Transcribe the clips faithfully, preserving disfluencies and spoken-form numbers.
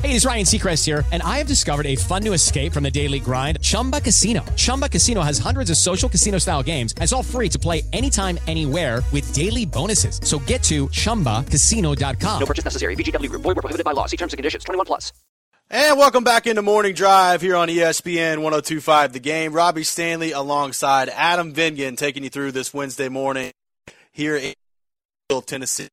Hey, it's Ryan Seacrest here, and I have discovered a fun new escape from the daily grind, Chumba Casino. Chumba Casino has hundreds of social casino-style games, and it's all free to play anytime, anywhere with daily bonuses. So get to chumba casino dot com. No purchase necessary. V G W Group. Void where prohibited by law. See terms and conditions. twenty-one plus. And welcome back into Morning Drive here on E S P N one oh two point five The Game. Robbie Stanley alongside Adam Vingan taking you through this Wednesday morning here in Tennessee.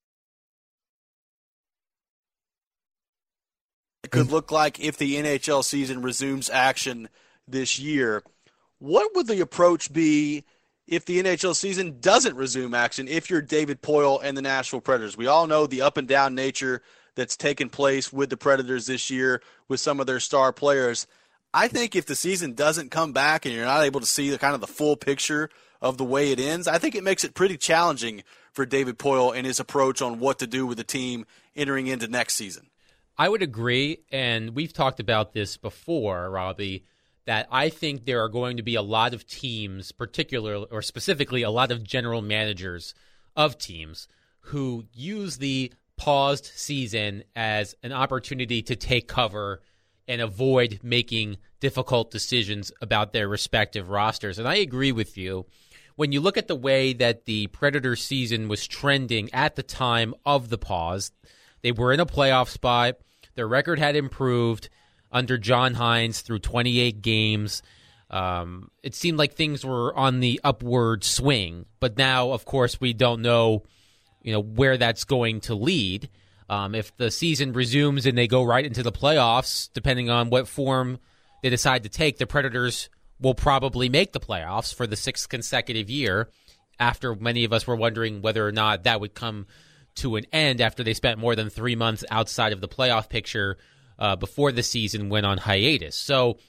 It could look like if the N H L season resumes action this year. What would the approach be if the N H L season doesn't resume action if you're David Poile and the Nashville Predators? We all know the up and down nature that's taken place with the Predators this year with some of their star players. I think if the season doesn't come back and you're not able to see the kind of the full picture of the way it ends, I think it makes it pretty challenging for David Poile and his approach on what to do with the team entering into next season. I would agree, and we've talked about this before, Robbie, that I think there are going to be a lot of teams, particularly or specifically a lot of general managers of teams who use the paused season as an opportunity to take cover and avoid making difficult decisions about their respective rosters. And I agree with you. When you look at the way that the Predators season was trending at the time of the pause, they were in a playoff spot. Their record had improved under John Hines through twenty-eight games. Um, it seemed like things were on the upward swing. But now, of course, we don't know, you know, where that's going to lead. Um, if the season resumes and they go right into the playoffs, depending on what form they decide to take, the Predators will probably make the playoffs for the sixth consecutive year, after many of us were wondering whether or not that would come to an end after they spent more than three months outside of the playoff picture uh, before the season went on hiatus. So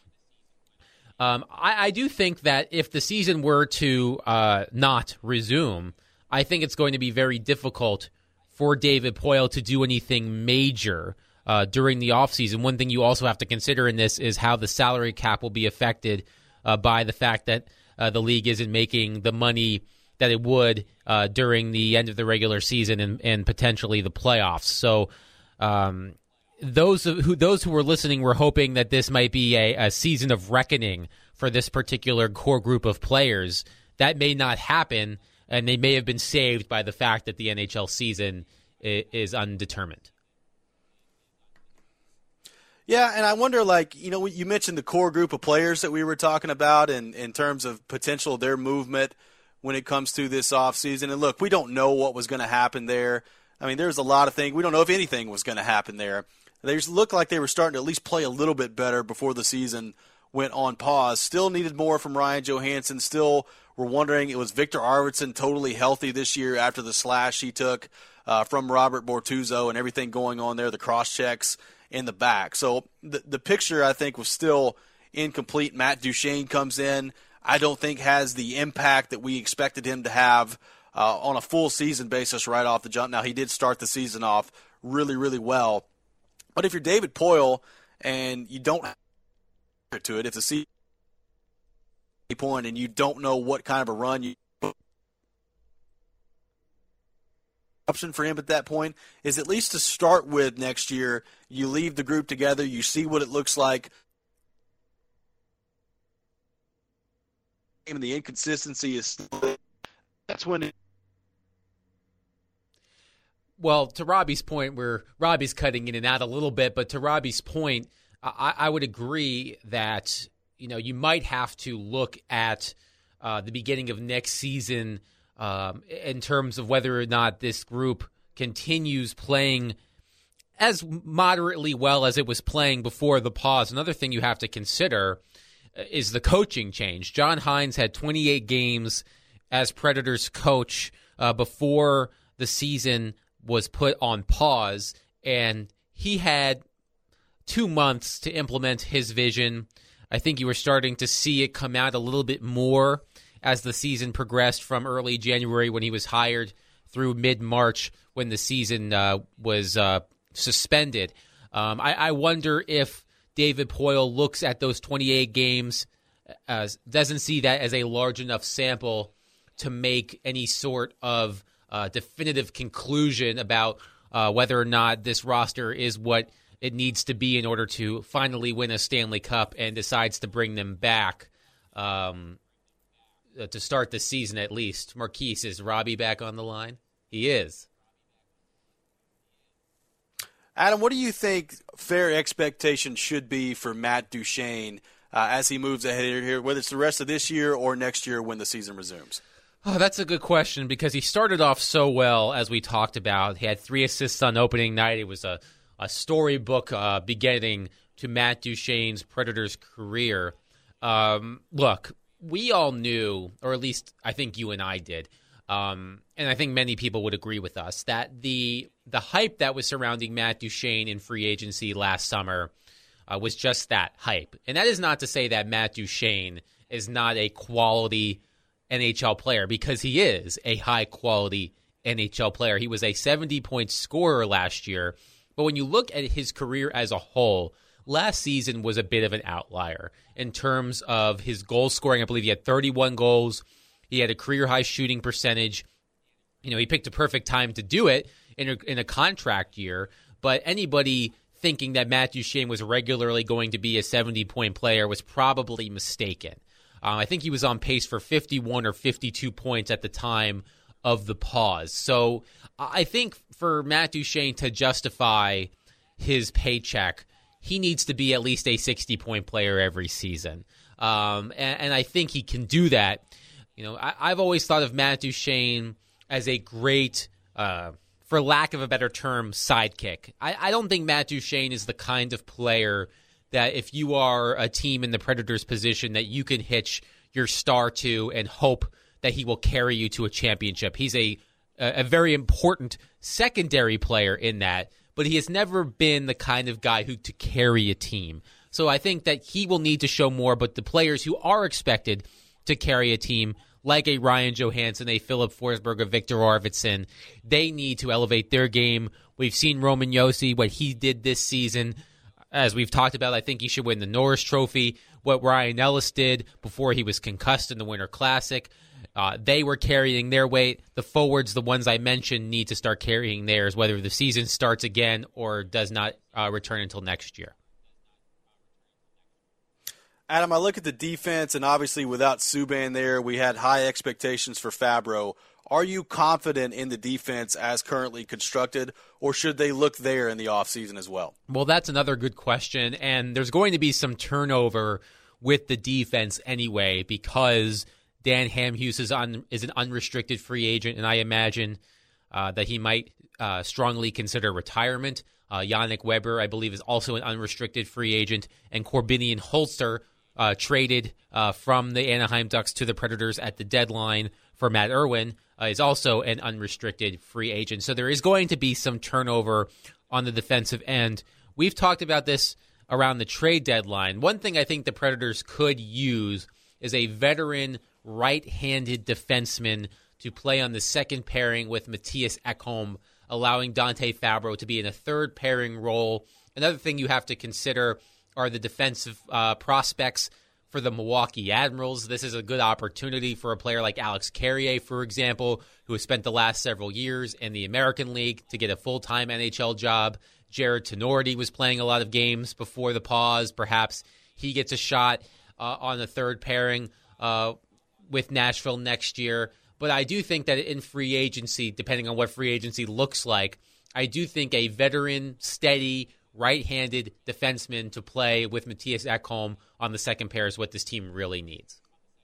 um, I, I do think that if the season were to uh, not resume, I think it's going to be very difficult for David Poile to do anything major uh, during the offseason. One thing you also have to consider in this is how the salary cap will be affected uh, by the fact that uh, the league isn't making the money that it would uh, during the end of the regular season and, and potentially the playoffs. So um, those who those who were listening were hoping that this might be a, a season of reckoning for this particular core group of players. That may not happen, and they may have been saved by the fact that the N H L season is undetermined. Yeah, and I wonder, like, you know, you mentioned the core group of players that we were talking about in, in terms of potential their movement when it comes to this offseason. And look, we don't know what was going to happen there. I mean, there's a lot of things. We don't know if anything was going to happen there. They just looked like they were starting to at least play a little bit better before the season went on pause. Still needed more from Ryan Johansson. Still were wondering, it was Victor Arvidsson totally healthy this year after the slash he took uh, from Robert Bortuzzo and everything going on there, the cross-checks in the back. So the, the picture, I think, was still incomplete. Matt Duchene comes in. I don't think has the impact that we expected him to have uh, on a full season basis right off the jump. Now, he did start the season off really, really well. But if you're David Poile and you don't have to it, if the season point and you don't know what kind of a run you option for him at that point is at least to start with next year. You leave the group together, you see what it looks like, and the inconsistency is still, that's when it, well, to Robbie's point, where Robbie's cutting in and out a little bit, but to Robbie's point, I, I would agree that, you know, you might have to look at uh, the beginning of next season um, in terms of whether or not this group continues playing as moderately well as it was playing before the pause. Another thing you have to consider is the coaching change. John Hines had twenty-eight games as Predators coach uh, before the season was put on pause, and he had two months to implement his vision. I think you were starting to see it come out a little bit more as the season progressed from early January when he was hired through mid-March when the season uh, was uh, suspended. Um, I, I wonder if David Poile looks at those twenty-eight games, uh, doesn't see that as a large enough sample to make any sort of uh, definitive conclusion about uh, whether or not this roster is what it needs to be in order to finally win a Stanley Cup, and decides to bring them back um, to start the season at least. Marquise, is Robbie back on the line? He is. Adam, what do you think fair expectation should be for Matt Duchene uh, as he moves ahead here, whether it's the rest of this year or next year when the season resumes? Oh, that's a good question, because he started off so well, as we talked about. He had three assists on opening night. It was a, a storybook uh, beginning to Matt Duchene's Predators career. Um, look, we all knew, or at least I think you and I did, um, and I think many people would agree with us, that the the hype that was surrounding Matt Duchene in free agency last summer uh, was just that, hype. And that is not to say that Matt Duchene is not a quality N H L player, because he is a high-quality N H L player. He was a seventy-point scorer last year, but when you look at his career as a whole, last season was a bit of an outlier in terms of his goal scoring. I believe he had thirty-one goals. He had a career-high shooting percentage. You know, he picked a perfect time to do it in a, in a contract year, but anybody thinking that Matt Duchene was regularly going to be a seventy-point player was probably mistaken. Um, I think he was on pace for fifty-one or fifty-two points at the time of the pause. So I think for Matt Duchene to justify his paycheck, he needs to be at least a sixty-point player every season. Um, and, and I think he can do that. You know, I, I've always thought of Matt Duchene as a great, uh, for lack of a better term, sidekick. I, I don't think Matt Duchene is the kind of player that if you are a team in the Predators' position that you can hitch your star to and hope that he will carry you to a championship. He's a a very important secondary player in that, but he has never been the kind of guy who to carry a team. So I think that he will need to show more, but the players who are expected to carry a team, like a Ryan Johansson, a Philip Forsberg, a Victor Arvidsson, they need to elevate their game. We've seen Roman Josi, what he did this season. As we've talked about, I think he should win the Norris Trophy. What Ryan Ellis did before he was concussed in the Winter Classic, uh, they were carrying their weight. The forwards, the ones I mentioned, need to start carrying theirs, whether the season starts again or does not uh, return until next year. Adam, I look at the defense, and obviously without Subban there, we had high expectations for Fabro. Are you confident in the defense as currently constructed, or should they look there in the offseason as well? Well, that's another good question, and there's going to be some turnover with the defense anyway, because Dan Hamhuis is, on, is an unrestricted free agent, and I imagine uh, that he might uh, strongly consider retirement. Uh, Yannick Weber, I believe, is also an unrestricted free agent, and Corbinian Holster uh, traded uh, from the Anaheim Ducks to the Predators at the deadline for Matt Irwin. Uh, is also an unrestricted free agent. So there is going to be some turnover on the defensive end. We've talked about this around the trade deadline. One thing I think the Predators could use is a veteran right-handed defenseman to play on the second pairing with Mattias Ekholm, allowing Dante Fabro to be in a third pairing role. Another thing you have to consider are the defensive uh, prospects for the Milwaukee Admirals. This is a good opportunity for a player like Alex Carrier, for example, who has spent the last several years in the American League to get a full-time N H L job. Jared Tenorti was playing a lot of games before the pause. Perhaps he gets a shot uh, on the third pairing uh, with Nashville next year. But I do think that in free agency, depending on what free agency looks like, I do think a veteran, steady, right-handed defenseman to play with Mattias Ekholm on the second pair is what this team really needs.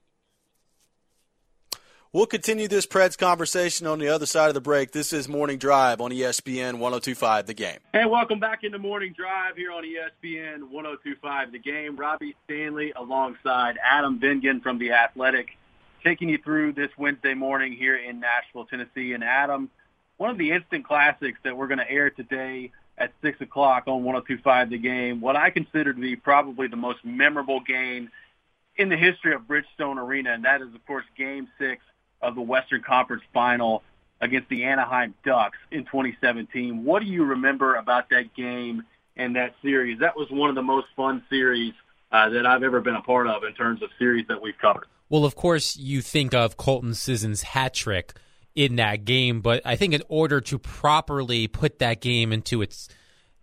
We'll continue this Preds conversation on the other side of the break. This is Morning Drive on E S P N one oh two point five The Game. Hey, welcome back into Morning Drive here on E S P N one oh two point five The Game. Robbie Stanley alongside Adam Vingan from The Athletic, taking you through this Wednesday morning here in Nashville, Tennessee. And Adam, one of the instant classics that we're going to air today at six o'clock on one oh two point five The Game, what I consider to be probably the most memorable game in the history of Bridgestone Arena, and that is, of course, Game six of the Western Conference Final against the Anaheim Ducks in twenty seventeen. What do you remember about that game and that series? That was one of the most fun series uh, that I've ever been a part of in terms of series that we've covered. Well, of course, you think of Colton Sisson's hat trick in that game, but I think in order to properly put that game into its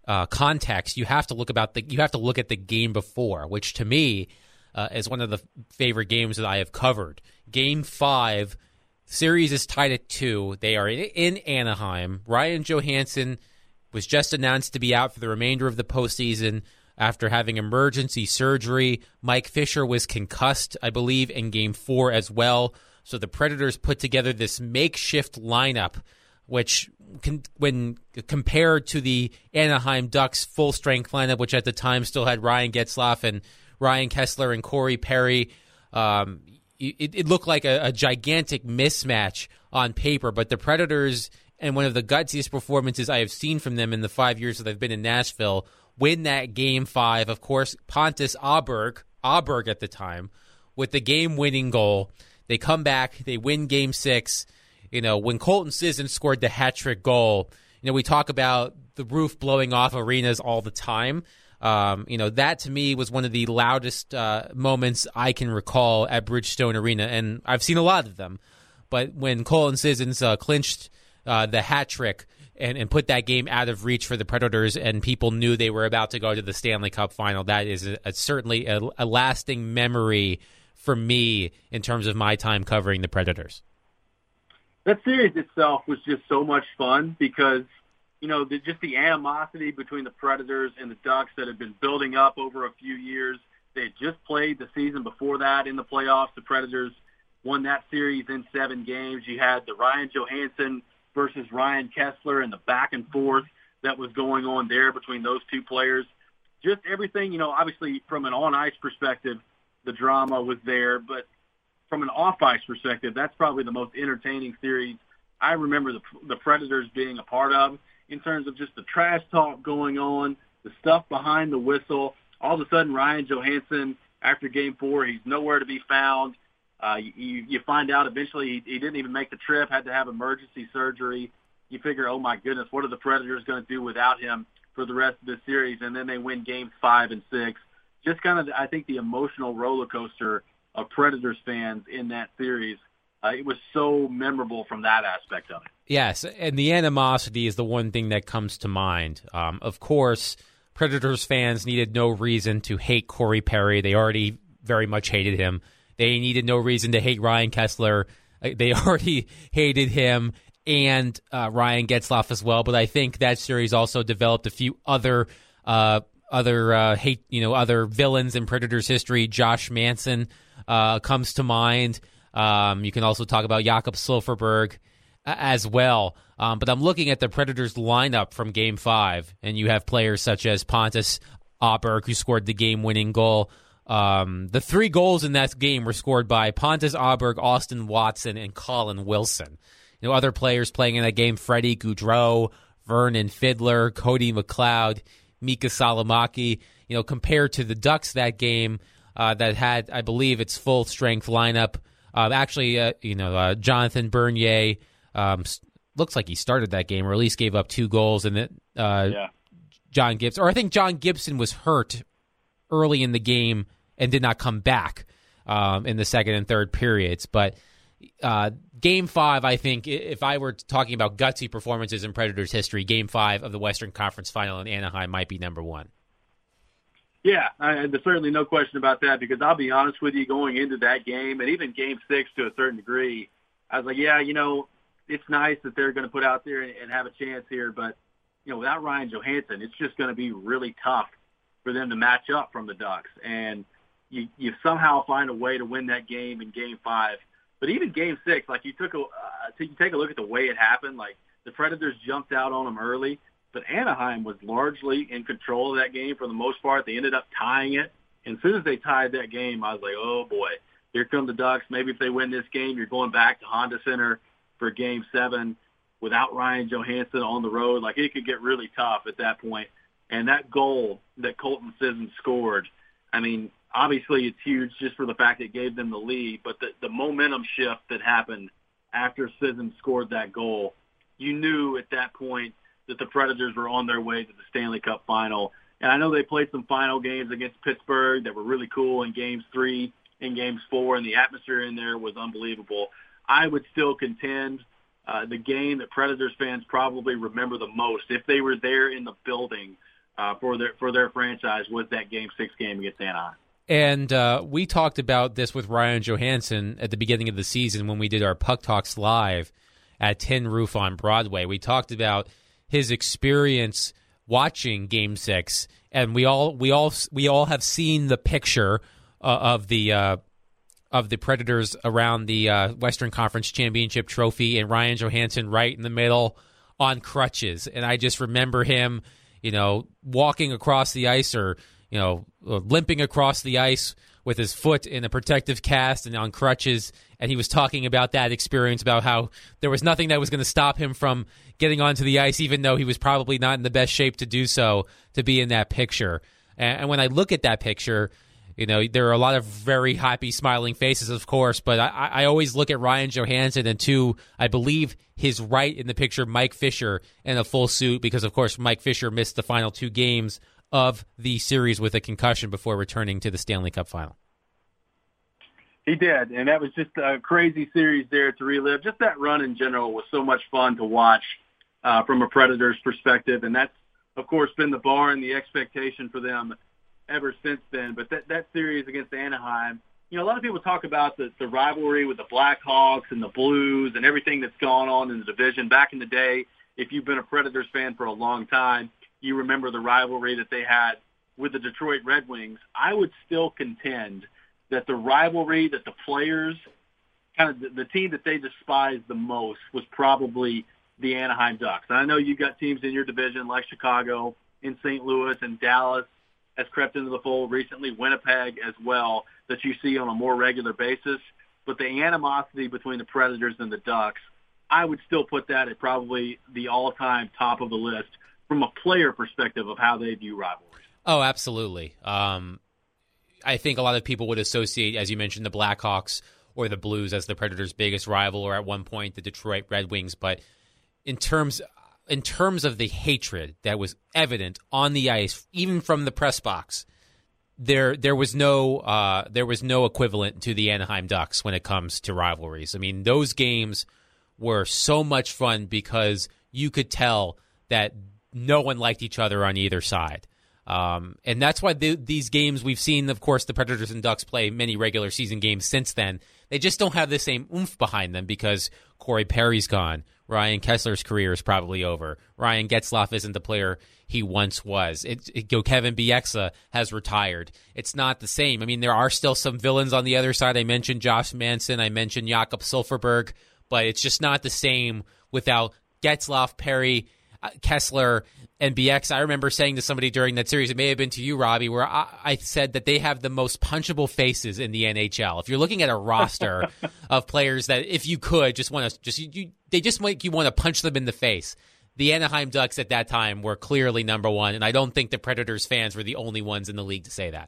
uh, context, you have to look about the you have to look at the game before, which to me uh, is one of the favorite games that I have covered. Game five, series is tied at two. They are in, in Anaheim. Ryan Johansson was just announced to be out for the remainder of the postseason after having emergency surgery. Mike Fisher was concussed, I believe, in Game four as well. So the Predators put together this makeshift lineup, which, can, when compared to the Anaheim Ducks' full-strength lineup, which at the time still had Ryan Getzlaf and Ryan Kessler and Corey Perry, um, it, it looked like a, a gigantic mismatch on paper. But the Predators, and one of the gutsiest performances I have seen from them in the five years that I've been in Nashville, win that Game five. Of course, Pontus Aberg, Aberg at the time, with the game-winning goal. They come back, they win Game six. You know, when Colton Sisson scored the hat-trick goal, you know, we talk about the roof blowing off arenas all the time. Um, you know, that to me was one of the loudest uh, moments I can recall at Bridgestone Arena, and I've seen a lot of them. But when Colton Sissons uh, clinched uh, the hat-trick and, and put that game out of reach for the Predators, and people knew they were about to go to the Stanley Cup final, that is a, a, certainly a, a lasting memory for me in terms of my time covering the Predators. That series itself was just so much fun because, you know, the, just the animosity between the Predators and the Ducks that had been building up over a few years. They had just played the season before that in the playoffs. The Predators won that series in seven games. You had the Ryan Johansson versus Ryan Kessler and the back and forth that was going on there between those two players. Just everything, you know, obviously from an on-ice perspective, the drama was there, but from an off-ice perspective, that's probably the most entertaining series I remember the, the Predators being a part of in terms of just the trash talk going on, the stuff behind the whistle. All of a sudden, Ryan Johansson, after Game four, he's nowhere to be found. Uh, you, you find out eventually he, he didn't even make the trip, had to have emergency surgery. You figure, oh, my goodness, what are the Predators going to do without him for the rest of the series? And then they win Games five and six. Just kind of, I think, the emotional roller coaster of Predators fans in that series. Uh, it was so memorable from that aspect of it. Yes, and the animosity is the one thing that comes to mind. Um, of course, Predators fans needed no reason to hate Corey Perry. They already very much hated him. They needed no reason to hate Ryan Kessler. They already hated him and uh, Ryan Getzlaf as well. But I think that series also developed a few other uh, other uh, hate, you know, other villains in Predators history. Josh Manson uh, comes to mind. Um, you can also talk about Jakob Silfverberg as well. Um, but I'm looking at the Predators lineup from Game five, and you have players such as Pontus Aberg, who scored the game-winning goal. Um, the three goals in that game were scored by Pontus Aberg, Austin Watson, and Colin Wilson. You know, other players playing in that game, Freddie Gaudreau, Vernon Fiddler, Cody McLeod, Mika Salomaki. You know, compared to the Ducks that game uh, that had, I believe, its full-strength lineup. Uh, actually, uh, you know, uh, Jonathan Bernier um, looks like he started that game, or at least gave up two goals, and then uh, yeah. John Gibson, or I think John Gibson was hurt early in the game and did not come back um, in the second and third periods. But uh, Game five, I think, if I were talking about gutsy performances in Predators history, Game five of the Western Conference Final in Anaheim might be number one. Yeah, I, there's certainly no question about that, because I'll be honest with you, going into that game, and even Game six to a certain degree, I was like, yeah, you know, it's nice that they're going to put out there and, and have a chance here, but, you know, without Ryan Johansson, it's just going to be really tough for them to match up from the Ducks. And you, you somehow find a way to win that game in Game five. But even Game six, like you took a, uh, you take a look at the way it happened, like the Predators jumped out on them early, but Anaheim was largely in control of that game for the most part. They ended up tying it. And as soon as they tied that game, I was like, oh, boy, here come the Ducks. Maybe if they win this game, you're going back to Honda Center for Game seven without Ryan Johansson on the road. Like, it could get really tough at that point. And that goal that Colton Sisson scored, I mean, obviously it's huge just for the fact it gave them the lead, but the, the momentum shift that happened after Sisson scored that goal, you knew at that point that the Predators were on their way to the Stanley Cup final. And I know they played some final games against Pittsburgh that were really cool in Games three and Games four, and the atmosphere in there was unbelievable. I would still contend uh, the game that Predators fans probably remember the most, if they were there in the building, uh, for their for their franchise was that Game Six game against Anaheim. And uh, we talked about this with Ryan Johansson at the beginning of the season when we did our Puck Talks live at Tin Roof on Broadway. We talked about his experience watching Game Six, and we all we all we all have seen the picture uh, of the uh, of the Predators around the uh, Western Conference Championship trophy, and Ryan Johansson right in the middle on crutches. And I just remember him, you know, walking across the ice or you know, limping across the ice with his foot in a protective cast and on crutches, and he was talking about that experience, about how there was nothing that was going to stop him from getting onto the ice, even though he was probably not in the best shape to do so, to be in that picture. And, and when I look at that picture, you know, there are a lot of very happy, smiling faces, of course, but I, I always look at Ryan Johansson and, to, I believe, his right in the picture, Mike Fisher, in a full suit, because, of course, Mike Fisher missed the final two games of the series with a concussion before returning to the Stanley Cup final. He did, and that was just a crazy series there to relive. Just that run in general was so much fun to watch uh, from a Predators perspective, and that's, of course, been the bar and the expectation for them ever since then. But that, that series against Anaheim, you know, a lot of people talk about the, the rivalry with the Blackhawks and the Blues and everything that's gone on in the division. Back in the day, if you've been a Predators fan for a long time, you remember the rivalry that they had with the Detroit Red Wings. I would still contend that the rivalry that the players, kind of the, the team that they despised the most, was probably the Anaheim Ducks. And I know you've got teams in your division like Chicago, in Saint Louis, and Dallas has crept into the fold recently, Winnipeg as well, that you see on a more regular basis. But the animosity between the Predators and the Ducks, I would still put that at probably the all-time top of the list from a player perspective of how they view rivalries. Oh, absolutely. Um, I think a lot of people would associate, as you mentioned, the Blackhawks or the Blues as the Predators' biggest rival, or at one point the Detroit Red Wings. But in terms in terms of the hatred that was evident on the ice, even from the press box, there there was no uh, there was no equivalent to the Anaheim Ducks when it comes to rivalries. I mean, those games were so much fun because you could tell that no one liked each other on either side. Um, and that's why the, these games we've seen, of course, the Predators and Ducks play many regular season games since then. They just don't have the same oomph behind them because Corey Perry's gone. Ryan Kessler's career is probably over. Ryan Getzlaf isn't the player he once was. It, it, Kevin Bieksa has retired. It's not the same. I mean, there are still some villains on the other side. I mentioned Josh Manson. I mentioned Jakob Silfverberg. But it's just not the same without Getzlaf, Perry, Kessler, and B X. I remember saying to somebody during that series, it may have been to you, Robbie, where I, I said that they have the most punchable faces in the N H L. If you're looking at a roster of players that, if you could, just want to just you, you, they just make you want to punch them in the face. The Anaheim Ducks at that time were clearly number one, and I don't think the Predators fans were the only ones in the league to say that.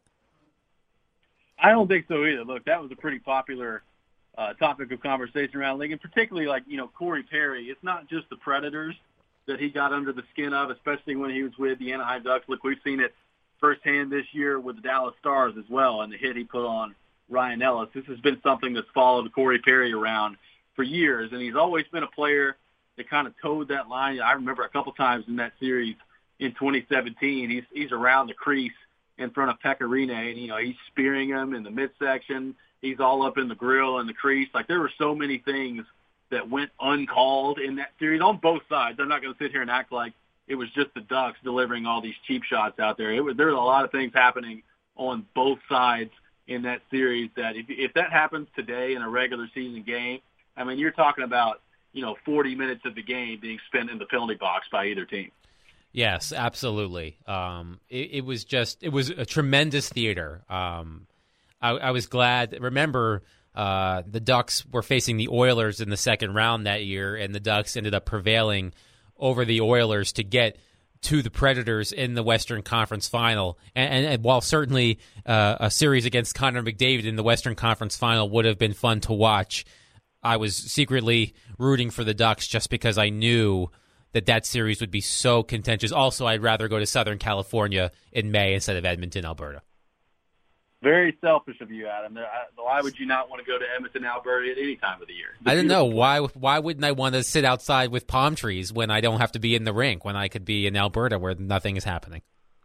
I don't think so either. Look, that was a pretty popular uh, topic of conversation around the league, and particularly, like, you know, Corey Perry. It's not just the Predators that he got under the skin of, especially when he was with the Anaheim Ducks. Look, we've seen it firsthand this year with the Dallas Stars as well, and the hit he put on Ryan Ellis. This has been something that's followed Corey Perry around for years, and he's always been a player that kind of towed that line. I remember a couple times in that series in twenty seventeen, he's he's around the crease in front of Pekka Rinne, and, you know, he's spearing him in the midsection. He's all up in the grill and the crease. Like, there were so many things that went uncalled in that series on both sides. I'm not going to sit here and act like it was just the Ducks delivering all these cheap shots out there. It was, there was a lot of things happening on both sides in that series that if, if that happens today in a regular season game, I mean, you're talking about, you know, forty minutes of the game being spent in the penalty box by either team. Yes, absolutely. Um, it, it was just, it was a tremendous theater. Um, I, I was glad. Remember, Uh, the Ducks were facing the Oilers in the second round that year, and the Ducks ended up prevailing over the Oilers to get to the Predators in the Western Conference Final. And, and, and while certainly uh, a series against Connor McDavid in the Western Conference Final would have been fun to watch, I was secretly rooting for the Ducks just because I knew that that series would be so contentious. Also, I'd rather go to Southern California in May instead of Edmonton, Alberta. Very selfish of you, Adam. Why would you not want to go to Edmonton, Alberta at any time of the year? The I don't know. Why Why wouldn't I want to sit outside with palm trees when I don't have to be in the rink, when I could be in Alberta where nothing is happening?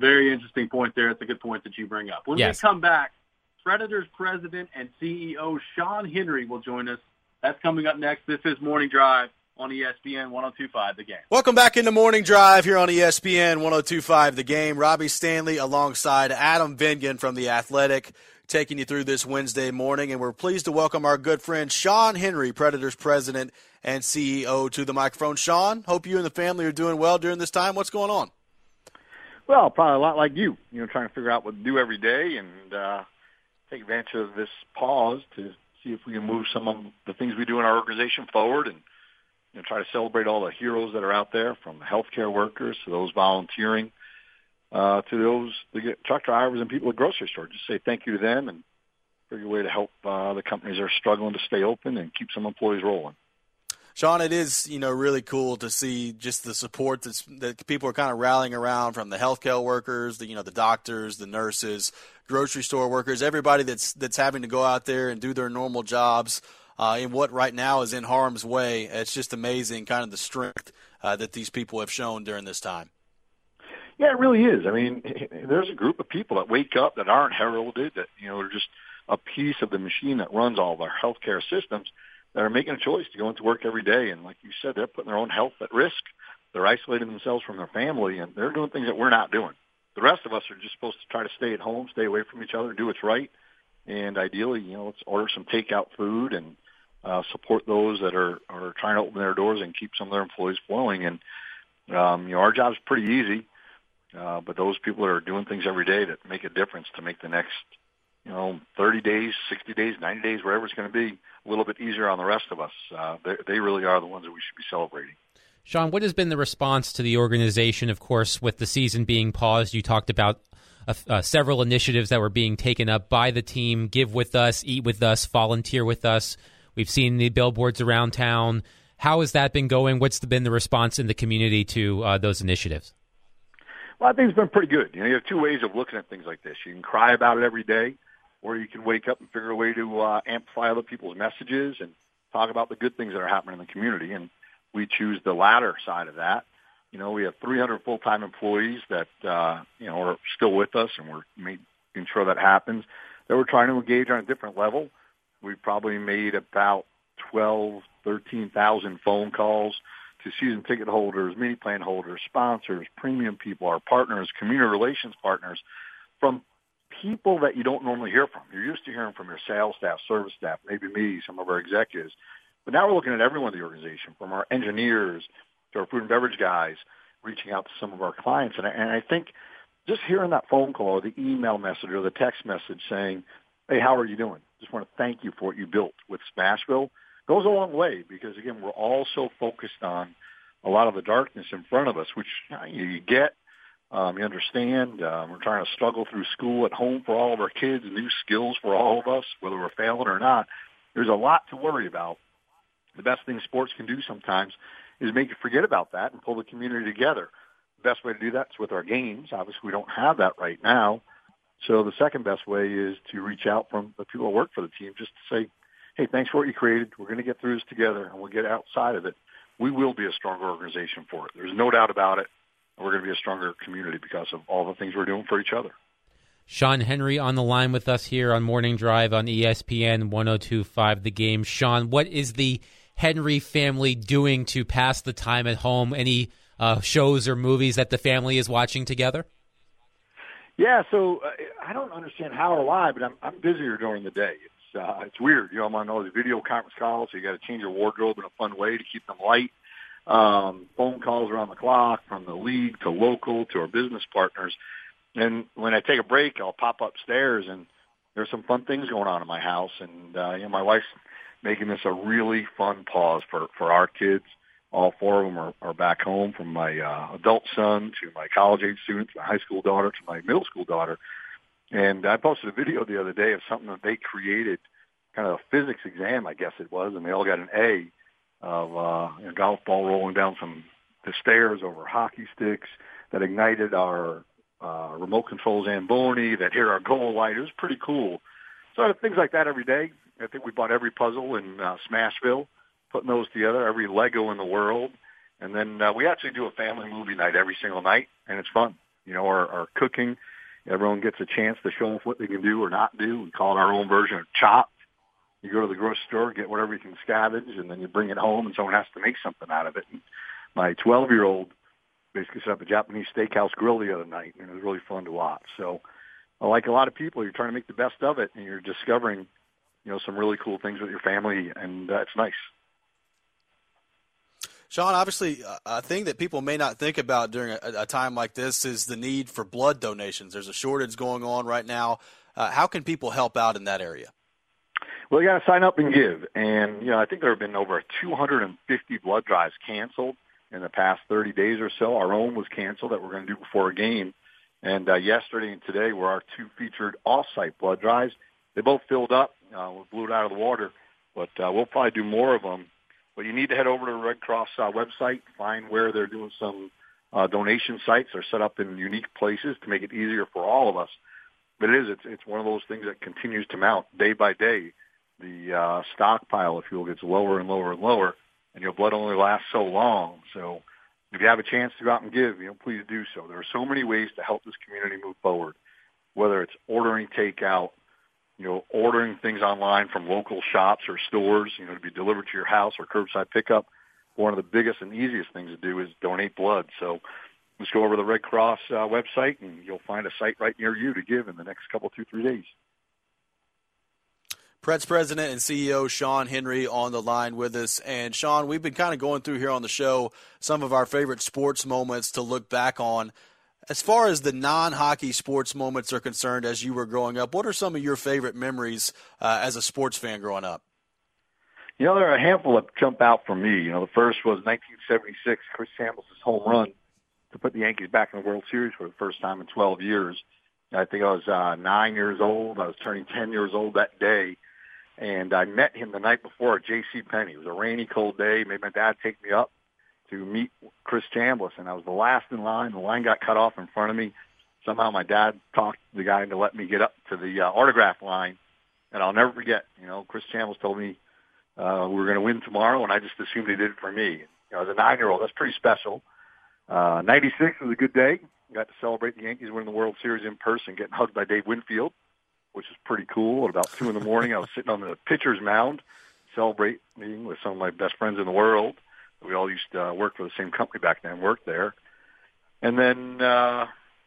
Very interesting point there. It's a good point that you bring up. When yes. we come back, Predators president and C E O Sean Henry will join us. That's coming up next. This is Morning Drive on E S P N one oh two point five The Game. Welcome back into Morning Drive here on E S P N one oh two point five The Game. Robbie Stanley alongside Adam Vingan from The Athletic, taking you through this Wednesday morning. And we're pleased to welcome our good friend Sean Henry, Predators president and C E O, to the microphone. Sean, hope you and the family are doing well during this time. What's going on? Well, probably a lot like you, you know, trying to figure out what to do every day and uh, take advantage of this pause to see if we can move some of the things we do in our organization forward and, you know, try to celebrate all the heroes that are out there, from healthcare workers to those volunteering, uh, to those the truck drivers and people at the grocery store. Just say thank you to them and figure a way to help uh, the companies that are struggling to stay open and keep some employees rolling. Sean, it is, you know, really cool to see just the support that's, that people are kind of rallying around, from the healthcare workers, the, you know, the doctors, the nurses, grocery store workers, everybody that's that's having to go out there and do their normal jobs uh, in what right now is in harm's way. It's just amazing kind of the strength uh, that these people have shown during this time. Yeah, it really is. I mean, there's a group of people that wake up that aren't heralded, that, you know, are just a piece of the machine that runs all of our healthcare systems, that are making a choice to go into work every day. And like you said, they're putting their own health at risk. They're isolating themselves from their family, and they're doing things that we're not doing. The rest of us are just supposed to try to stay at home, stay away from each other, do what's right. And ideally, you know, let's order some takeout food and uh, support those that are, are trying to open their doors and keep some of their employees flowing. And, um, you know, our job's pretty easy, uh, but those people that are doing things every day that make a difference to make the next, you know, thirty days, sixty days, ninety days, wherever it's going to be, a little bit easier on the rest of us. Uh, they, they really are the ones that we should be celebrating. Sean, what has been the response to the organization? Of course, with the season being paused, you talked about uh, uh, several initiatives that were being taken up by the team: Give With Us, Eat With Us, Volunteer With Us. We've seen the billboards around town. How has that been going? What's been the response in the community to uh, those initiatives? Well, I think it's been pretty good. You know, you have two ways of looking at things like this. You can cry about it every day, or you can wake up and figure a way to uh, amplify other people's messages and talk about the good things that are happening in the community. And we choose the latter side of that. You know, we have three hundred full-time employees that, uh, you know, are still with us, and we're making sure that happens, that we're trying to engage on a different level. We've probably made about twelve, thirteen thousand phone calls to season ticket holders, mini plan holders, sponsors, premium people, our partners, community relations partners, from people that you don't normally hear from. You're used to hearing from your sales staff, service staff, maybe me, some of our executives. But now we're looking at everyone in the organization, from our engineers to our food and beverage guys, reaching out to some of our clients. And I, and I think just hearing that phone call or the email message or the text message saying, hey, how are you doing? Just want to thank you for what you built with Smashville, goes a long way, because, again, we're all so focused on a lot of the darkness in front of us, which you get. Um, you understand, um, we're trying to struggle through school at home for all of our kids, new skills for all of us, whether we're failing or not. There's a lot to worry about. The best thing sports can do sometimes is make you forget about that and pull the community together. The best way to do that is with our games. Obviously, we don't have that right now. So the second best way is to reach out from the people that work for the team, just to say, hey, thanks for what you created. We're going to get through this together, and we'll get outside of it. We will be a stronger organization for it. There's no doubt about it. We're going to be a stronger community because of all the things we're doing for each other. Sean Henry on the line with us here on Morning Drive on E S P N one oh two point five The Game. Sean, what is the Henry family doing to pass the time at home? Any uh, shows or movies that the family is watching together? Yeah, so uh, I don't understand how or why, but I'm, I'm busier during the day. It's uh, it's weird. You know, I'm on all these video conference calls, so you got to change your wardrobe in a fun way to keep them light. Um, phone calls around the clock, from the league to local to our business partners. And when I take a break, I'll pop upstairs, and there's some fun things going on in my house. And uh, you know, my wife's making this a really fun pause for, for our kids. All four of them are, are back home, from my uh, adult son to my college-age students, my high school daughter to my middle school daughter. And I posted a video the other day of something that they created, kind of a physics exam, I guess it was, and they all got an A, of uh, a golf ball rolling down some the stairs over hockey sticks that ignited our uh, remote control Zamboni, that hit our goal light. It was pretty cool. So I have things like that every day. I think we bought every puzzle in uh, Smashville, putting those together, every Lego in the world. And then uh, we actually do a family movie night every single night, and it's fun. you know, our, our cooking. Everyone gets a chance to show off what they can do or not do. We call it our own version of Chopped. You go to the grocery store, get whatever you can scavenge, and then you bring it home, and someone has to make something out of it. And my twelve-year-old basically set up a Japanese steakhouse grill the other night, and it was really fun to watch. So, like a lot of people, you're trying to make the best of it, and you're discovering, you know, some really cool things with your family, and uh, it's nice. Sean, obviously, a thing that people may not think about during a, a time like this is the need for blood donations. There's a shortage going on right now. Uh, how can people help out in that area? Well, you got to sign up and give. And, you know, I think there have been over two hundred fifty blood drives canceled in the past thirty days or so. Our own was canceled that we're going to do before a game. And uh, yesterday and today were our two featured off-site blood drives. They both filled up. Uh, we blew it out of the water. But uh, we'll probably do more of them. But you need to head over to the Red Cross uh, website, find where they're doing some uh, donation sites. They're set up in unique places to make it easier for all of us. But it is, it's, it's one of those things that continues to mount day by day. The uh, stockpile, if you will, gets lower and lower and lower, and your blood only lasts so long. So if you have a chance to go out and give, you know, please do so. There are so many ways to help this community move forward, whether it's ordering takeout, you know, ordering things online from local shops or stores, you know, to be delivered to your house or curbside pickup. One of the biggest and easiest things to do is donate blood. So just go over to the Red Cross uh, website, and you'll find a site right near you to give in the next couple, two, three days. Preds President and C E O Sean Henry on the line with us. And, Sean, we've been kind of going through here on the show some of our favorite sports moments to look back on. As far as the non-hockey sports moments are concerned as you were growing up, what are some of your favorite memories uh, as a sports fan growing up? You know, there are a handful that jump out for me. You know, the first was nineteen seventy-six, Chris Chambliss' home run to put the Yankees back in the World Series for the first time in twelve years. I think I was uh, nine years old. I was turning ten years old that day. And I met him the night before at J C Penney. It was a rainy, cold day. Made my dad take me up to meet Chris Chambliss, and I was the last in line. The line got cut off in front of me. Somehow my dad talked the guy into let me get up to the uh, autograph line, and I'll never forget. You know, Chris Chambliss told me uh, we were going to win tomorrow, and I just assumed he did it for me. You know, as a nine-year-old, that's pretty special. Uh, ninety-six was a good day. Got to celebrate the Yankees winning the World Series in person, getting hugged by Dave Winfield, which is pretty cool. At about two in the morning, I was sitting on the pitcher's mound celebrating with some of my best friends in the world. We all used to uh, work for the same company back then, worked there. And then uh,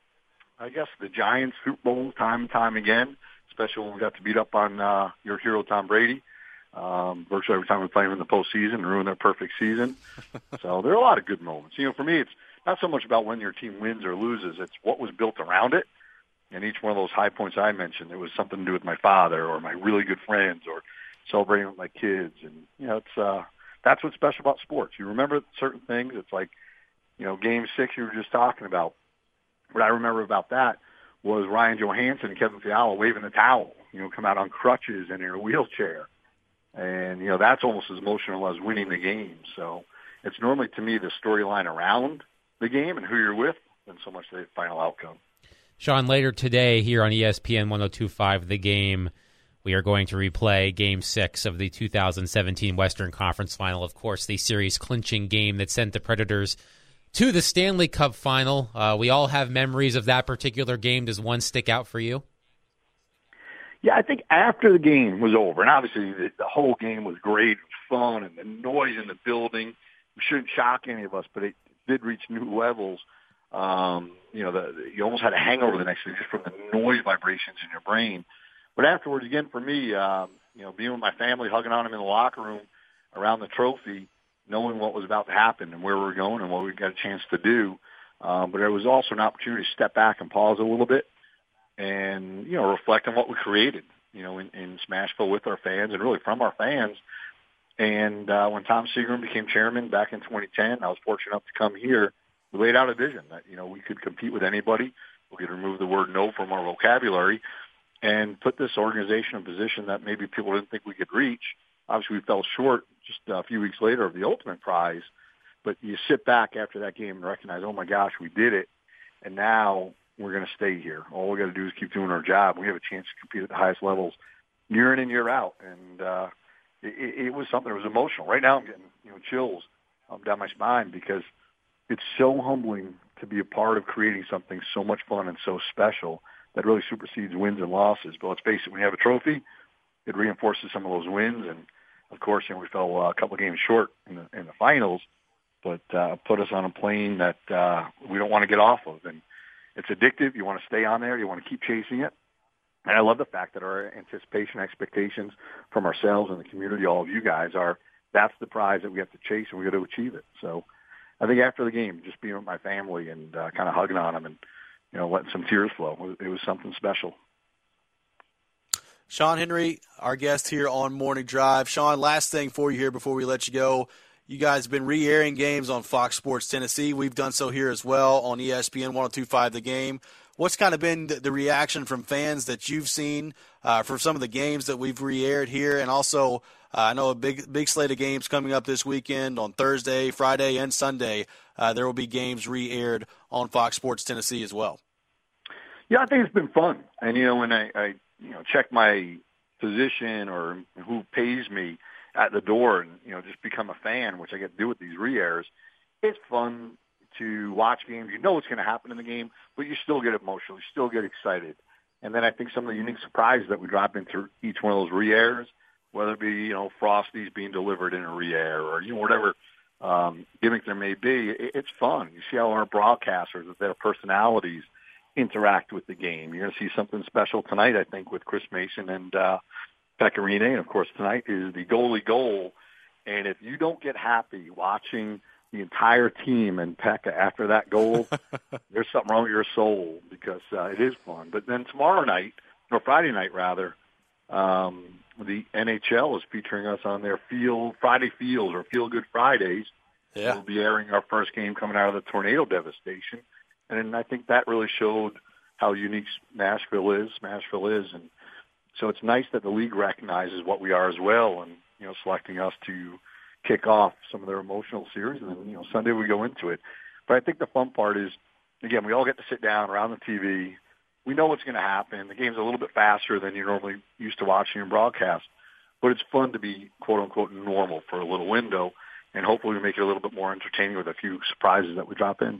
I guess the Giants Super Bowl time and time again, especially when we got to beat up on uh, your hero Tom Brady. Um, virtually every time we play him in the postseason and ruin their perfect season. So there are a lot of good moments. You know, for me, it's not so much about when your team wins or loses. It's what was built around it. And each one of those high points I mentioned, it was something to do with my father or my really good friends or celebrating with my kids. And, you know, it's uh, that's what's special about sports. You remember certain things. It's like, you know, Game six you were just talking about. What I remember about that was Ryan Johansson and Kevin Fiala waving the towel, you know, come out on crutches and in a wheelchair. And, you know, that's almost as emotional as winning the game. So it's normally, to me, the storyline around the game and who you're with than so much the final outcome. Sean, later today here on E S P N ten twenty-five, The Game, we are going to replay Game six of the two thousand seventeen Western Conference Final. Of course, the series-clinching game that sent the Predators to the Stanley Cup Final. Uh, we all have memories of that particular game. Does one stick out for you? Yeah, I think after the game was over, and obviously the, the whole game was great, it was fun, and the noise in the building, it shouldn't shock any of us, but it did reach new levels. Um, you know, the, the, you almost had a hangover the next day just from the noise vibrations in your brain. But afterwards, again, for me, um, you know, being with my family, hugging on them in the locker room around the trophy, knowing what was about to happen and where we were going and what we got a chance to do. Um, but there was also an opportunity to step back and pause a little bit and, you know, reflect on what we created, you know, in, in Smashville with our fans and really from our fans. And uh, when Tom Seagram became chairman back in twenty ten, I was fortunate enough to come here. We laid out a vision that, you know, we could compete with anybody. We could remove the word no from our vocabulary and put this organization in a position that maybe people didn't think we could reach. Obviously, we fell short just a few weeks later of the ultimate prize. But you sit back after that game and recognize, oh, my gosh, we did it. And now we're going to stay here. All we got to do is keep doing our job. We have a chance to compete at the highest levels year in and year out. And uh, it, it was something that was emotional. Right now I'm getting, you know, chills um, down my spine because it's so humbling to be a part of creating something so much fun and so special that really supersedes wins and losses. But let's face it, when you have a trophy, it reinforces some of those wins. And, of course, you know, we fell uh, a couple of games short in the, in the finals, but uh, put us on a plane that uh, we don't want to get off of. And it's addictive. You want to stay on there. You want to keep chasing it. And I love the fact that our anticipation expectations from ourselves and the community, all of you guys, are that's the prize that we have to chase, and we got to achieve it. So I think after the game, just being with my family and uh, kind of hugging on them and, you know, letting some tears flow, it was something special. Sean Henry, our guest here on Morning Drive. Sean, last thing for you here before we let you go. You guys have been re-airing games on Fox Sports Tennessee. We've done so here as well on E S P N one oh two point five The Game. What's kind of been the reaction from fans that you've seen uh, for some of the games that we've re-aired here? And also, uh, I know a big big slate of games coming up this weekend on Thursday, Friday, and Sunday. Uh, there will be games re-aired on Fox Sports Tennessee as well. Yeah, I think it's been fun. And, you know, when I, I you know, check my position or who pays me at the door and, you know, just become a fan, which I get to do with these re-airs, it's fun to watch games. You know what's going to happen in the game, but you still get emotional. You still get excited. And then I think some of the unique surprises that we drop into each one of those re-airs, whether it be, you know, Frosties being delivered in a re-air or, you know, whatever um, gimmick there may be, it, it's fun. You see how our broadcasters, with their personalities, interact with the game. You're going to see something special tonight, I think, with Chris Mason and uh, Pecorine. And, of course, tonight is the goalie goal. And if you don't get happy watching the entire team and Pekka after that goal, there's something wrong with your soul, because uh, it is fun. But then tomorrow night, or Friday night rather, um, the N H L is featuring us on their field Friday Fields or Feel Good Fridays. Yeah. We'll be airing our first game coming out of the tornado devastation. And I think that really showed how unique Nashville is, Nashville is. And so it's nice that the league recognizes what we are as well and, you know, selecting us to kick off some of their emotional series. And then, you know, Sunday we go into it. But I think the fun part is, again, we all get to sit down around the T V. We know what's going to happen. The game's a little bit faster than you're normally used to watching in broadcast. But it's fun to be, quote-unquote, normal for a little window. And hopefully we make it a little bit more entertaining with a few surprises that we drop in.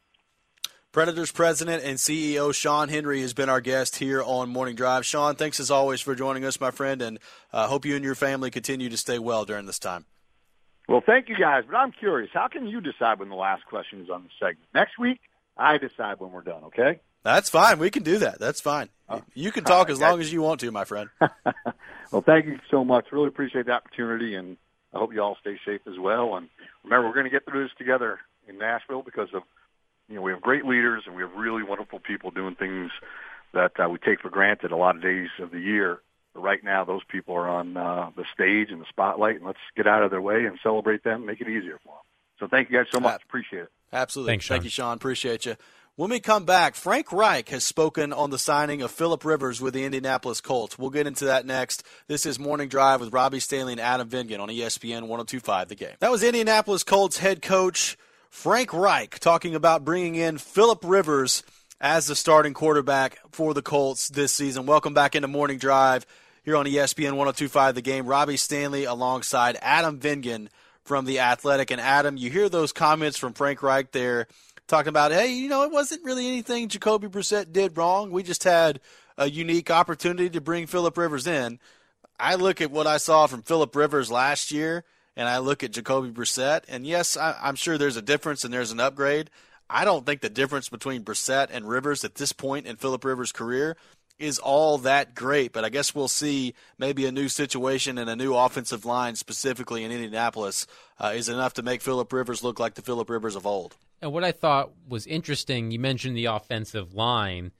Predators president and C E O Sean Henry has been our guest here on Morning Drive. Sean, thanks as always for joining us, my friend, and uh, hope you and your family continue to stay well during this time. Well, thank you, guys. But I'm curious, how can you decide when the last question is on the segment? Next week, I decide when we're done, okay? That's fine. We can do that. That's fine. Oh. You can talk right, as long guys. as you want to, my friend. Well, thank you so much. Really appreciate the opportunity, and I hope you all stay safe as well. And remember, we're going to get through this together in Nashville because of, you know, we have great leaders and we have really wonderful people doing things that uh, we take for granted a lot of days of the year. But right now, those people are on uh, the stage and the spotlight, and let's get out of their way and celebrate them, make it easier for them. So thank you guys so much. Appreciate it. Absolutely. Thanks, Sean. Thank you, Sean. Appreciate you. When we come back, Frank Reich has spoken on the signing of Phillip Rivers with the Indianapolis Colts. We'll get into that next. This is Morning Drive with Robbie Stanley and Adam Vingan on E S P N one oh two point five The Game. That was Indianapolis Colts head coach Frank Reich talking about bringing in Phillip Rivers as the starting quarterback for the Colts this season. Welcome back into Morning Drive here on E S P N one oh two point five The Game. Robbie Stanley alongside Adam Vingan from The Athletic. And Adam, you hear those comments from Frank Reich there talking about, hey, you know, it wasn't really anything Jacoby Brissett did wrong. We just had a unique opportunity to bring Phillip Rivers in. I look at what I saw from Phillip Rivers last year, and I look at Jacoby Brissett, and yes, I, I'm sure there's a difference and there's an upgrade. I don't think the difference between Brissett and Rivers at this point in Phillip Rivers' career is all that great, but I guess we'll see maybe a new situation and a new offensive line specifically in Indianapolis uh, is enough to make Phillip Rivers look like the Phillip Rivers of old. And what I thought was interesting, you mentioned the offensive line.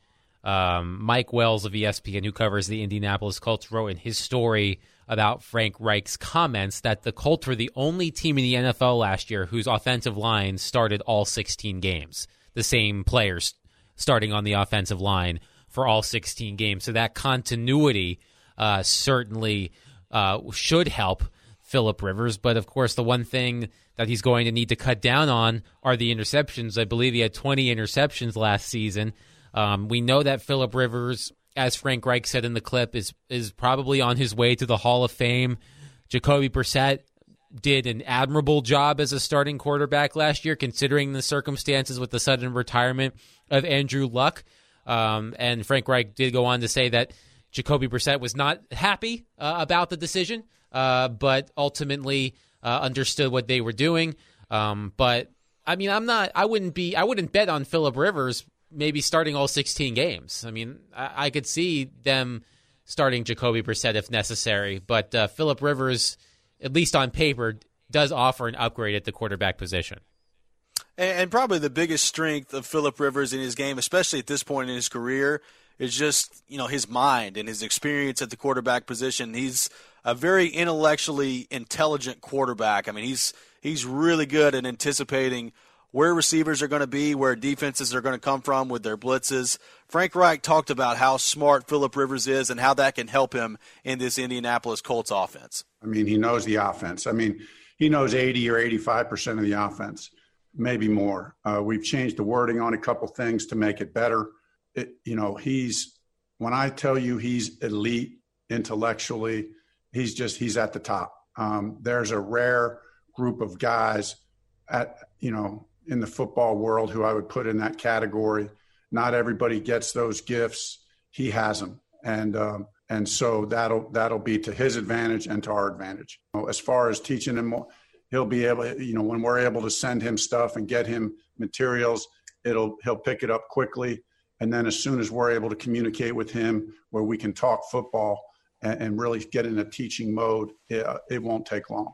Um, Mike Wells of E S P N, who covers the Indianapolis Colts, wrote in his story about Frank Reich's comments that the Colts were the only team in the N F L last year whose offensive line started all sixteen games. The same players starting on the offensive line for all sixteen games. So that continuity uh, certainly uh, should help Phillip Rivers. But, of course, the one thing that he's going to need to cut down on are the interceptions. I believe he had twenty interceptions last season. Um, we know that Phillip Rivers, as Frank Reich said in the clip, is is probably on his way to the Hall of Fame. Jacoby Brissett, did an admirable job as a starting quarterback last year, considering the circumstances with the sudden retirement of Andrew Luck. Um, and Frank Reich did go on to say that Jacoby Brissett was not happy uh, about the decision, uh, but ultimately uh, understood what they were doing. Um, but I mean, I'm not. I wouldn't be. I wouldn't bet on Phillip Rivers maybe starting all sixteen games. I mean, I, I could see them starting Jacoby Brissett if necessary, but uh, Phillip Rivers, at least on paper, does offer an upgrade at the quarterback position. And, and probably the biggest strength of Phillip Rivers in his game, especially at this point in his career, is just, you know, his mind and his experience at the quarterback position. He's a very intellectually intelligent quarterback. I mean, he's he's really good at anticipating where receivers are going to be, where defenses are going to come from with their blitzes. Frank Reich talked about how smart Phillip Rivers is and how that can help him in this Indianapolis Colts offense. I mean, he knows the offense. I mean, he knows eighty or eighty-five percent of the offense, maybe more. Uh, we've changed the wording on a couple things to make it better. It, you know, he's – when I tell you he's elite intellectually, he's just – he's at the top. Um, there's a rare group of guys at, you know – in the football world who I would put in that category. Not everybody gets those gifts. He has them. And, um, and so that'll, that'll be to his advantage and to our advantage. You know, as far as teaching him, he'll be able, you know, when we're able to send him stuff and get him materials, it'll, he'll pick it up quickly. And then as soon as we're able to communicate with him where we can talk football and, and really get in a teaching mode, it, it won't take long.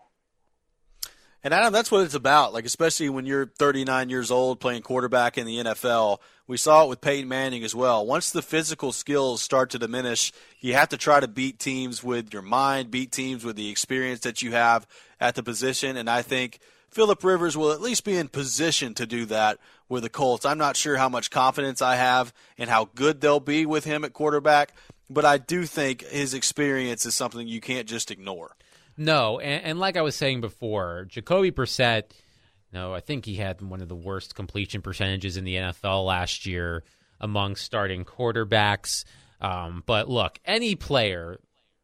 And Adam, that's what it's about, like especially when you're thirty-nine years old playing quarterback in the N F L. We saw it with Peyton Manning as well. Once the physical skills start to diminish, you have to try to beat teams with your mind, beat teams with the experience that you have at the position. And I think Phillip Rivers will at least be in position to do that with the Colts. I'm not sure how much confidence I have and how good they'll be with him at quarterback, but I do think his experience is something you can't just ignore. No, and, and like I was saying before, Jacoby Brissett, no, I think he had one of the worst completion percentages in the N F L last year among starting quarterbacks. Um, but look, any player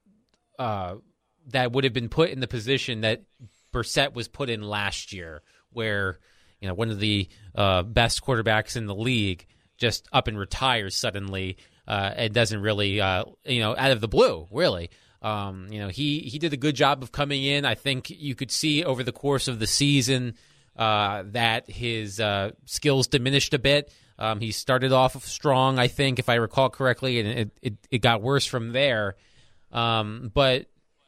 uh, that would have been put in the position that Brissett was put in last year, where you know one of the uh, best quarterbacks in the league just up and retires suddenly, uh, and doesn't really, uh, you know, out of the blue, really. Um, you know, he, he did a good job of coming in. I think you could see over the course of the season uh, that his uh, skills diminished a bit. Um, he started off strong, I think, if I recall correctly, and it, it, it got worse from there. Um, but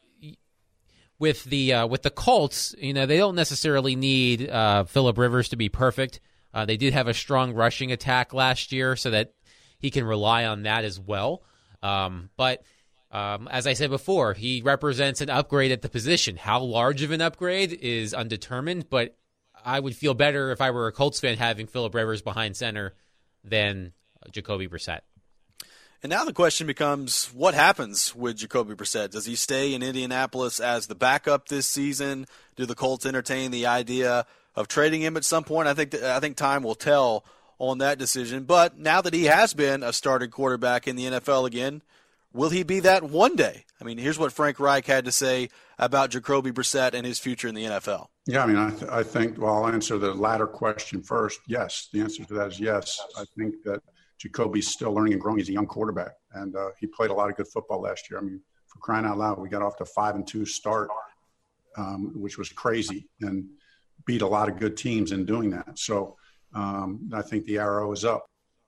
with the uh, with the Colts, you know, they don't necessarily need uh, Phillip Rivers to be perfect. Uh, they did have a strong rushing attack last year, so that he can rely on that as well. Um, but Um, as I said before, he represents an upgrade at the position. How large of an upgrade is undetermined, but I would feel better if I were a Colts fan having Phillip Rivers behind center than Jacoby Brissett. And now the question becomes, what happens with Jacoby Brissett? Does he stay in Indianapolis as the backup this season? Do the Colts entertain the idea of trading him at some point? I think I think time will tell on that decision. But now that he has been a starting quarterback in the N F L again, will he be that one day? I mean, here's what Frank Reich had to say about Jacoby Brissett and his future in the N F L. Yeah, I mean, I, th- I think, well, I'll answer the latter question first. Yes, the answer to that is yes. I think that Jacoby's still learning and growing. He's a young quarterback, and uh, he played a lot of good football last year. I mean, for crying out loud, we got off to a five and two start, um, which was crazy, and beat a lot of good teams in doing that. So um, I think the arrow is up.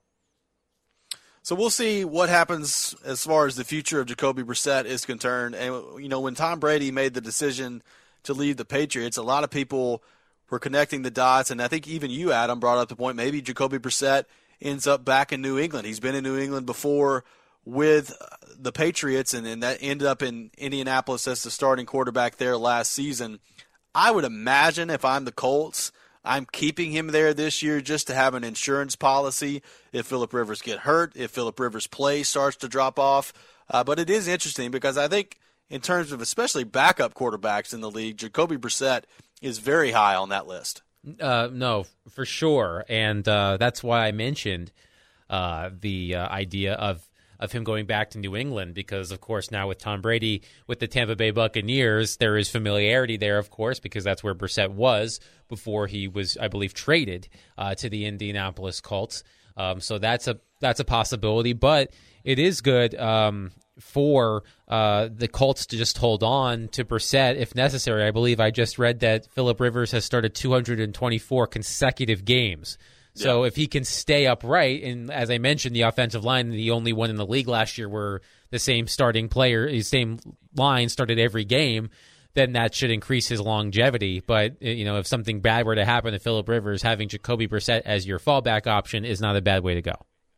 So we'll see what happens as far as the future of Jacoby Brissett is concerned. And, you know, when Tom Brady made the decision to leave the Patriots, a lot of people were connecting the dots. And I think even you, Adam, brought up the point maybe Jacoby Brissett ends up back in New England. He's been in New England before with the Patriots, and, and that ended up in Indianapolis as the starting quarterback there last season. I would imagine if I'm the Colts, I'm keeping him there this year just to have an insurance policy if Phillip Rivers get hurt, if Phillip Rivers' play starts to drop off. Uh, but it is interesting because I think in terms of especially backup quarterbacks in the league, Jacoby Brissett is very high on that list. Uh, no, for sure. And uh, that's why I mentioned uh, the uh, idea of of him going back to New England because, of course, now with Tom Brady with the Tampa Bay Buccaneers, there is familiarity there, of course, because that's where Brissett was before he was, I believe, traded uh, to the Indianapolis Colts. Um, so that's a that's a possibility, but it is good um, for uh, the Colts to just hold on to Brissett if necessary. I believe I just read that Phillip Rivers has started two hundred twenty-four consecutive games. So yeah. if he can stay upright, and as I mentioned, the offensive line, the only one in the league last year where the same starting player, the same line started every game, then that should increase his longevity. But, you know, if something bad were to happen to Phillip Rivers, having Jacoby Brissett as your fallback option is not a bad way to go.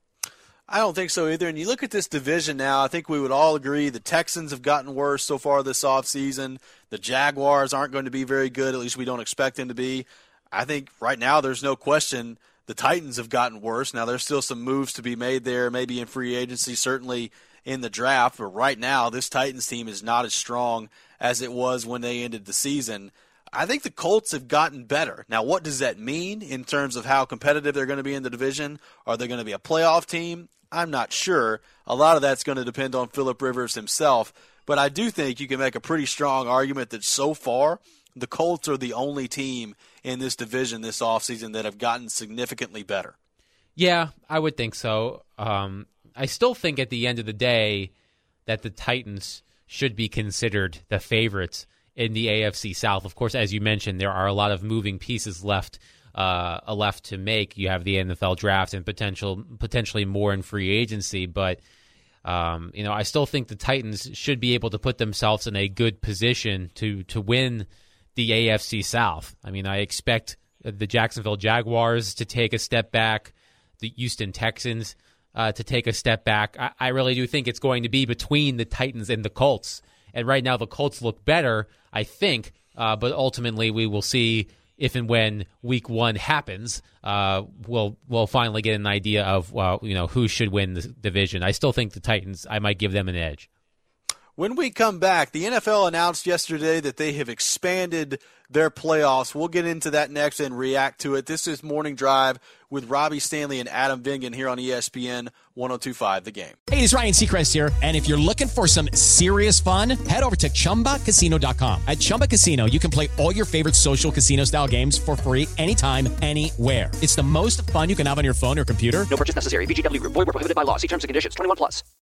I don't think so either. And you look at this division now, I think we would all agree the Texans have gotten worse so far this offseason. The Jaguars aren't going to be very good, at least we don't expect them to be. I think right now there's no question the Titans have gotten worse. Now, there's still some moves to be made there, maybe in free agency, certainly in the draft. But right now, this Titans team is not as strong as it was when they ended the season. I think the Colts have gotten better. Now, what does that mean in terms of how competitive they're going to be in the division? Are they going to be a playoff team? I'm not sure. A lot of that's going to depend on Phillip Rivers himself. But I do think you can make a pretty strong argument that so far the Colts are the only team in this division this offseason that have gotten significantly better. Yeah, I would think so. Um, I still think at the end of the day that the Titans should be considered the favorites in the A F C South. Of course, as you mentioned, there are a lot of moving pieces left uh, left to make. You have the N F L draft and potential potentially more in free agency, but um, you know, I still think the Titans should be able to put themselves in a good position to to win the A F C South. I mean, I expect the Jacksonville Jaguars to take a step back, the Houston Texans uh, to take a step back. I, I really do think it's going to be between the Titans and the Colts. And right now the Colts look better, I think, uh, but ultimately we will see if and when week one happens. Uh, we'll we'll finally get an idea of well, you know, who should win the division. I still think the Titans, I might give them an edge. When we come back, the N F L announced yesterday that they have expanded their playoffs. We'll get into that next and react to it. This is Morning Drive with Robbie Stanley and Adam Vingan here on E S P N one oh two point five The Game. Hey, it's Ryan Seacrest here, and if you're looking for some serious fun, head over to Chumba Casino dot com. At Chumba Casino, you can play all your favorite social casino-style games for free anytime, anywhere. It's the most fun you can have on your phone or computer. No purchase necessary. V G W Group. Void where prohibited by law. See terms and conditions. twenty-one plus.